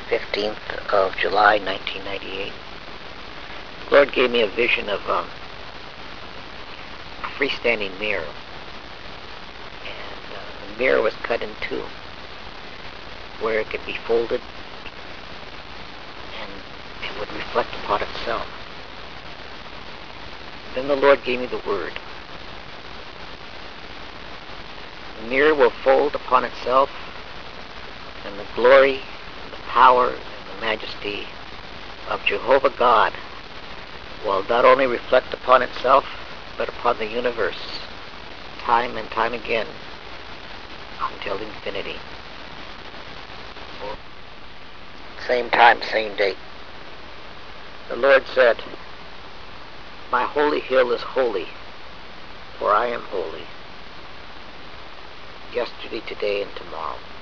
15th of July, 1998. The Lord gave me a vision of a freestanding mirror. And the mirror was cut in two, where it could be folded and it would reflect upon itself. Then the Lord gave me the word. The mirror will fold upon itself, and the glory, and the power, and the majesty of Jehovah God will not only reflect upon itself, but upon the universe, time and time again, until infinity. Same time, same date. The Lord said, "My holy hill is holy, for I am holy, yesterday, today, and tomorrow."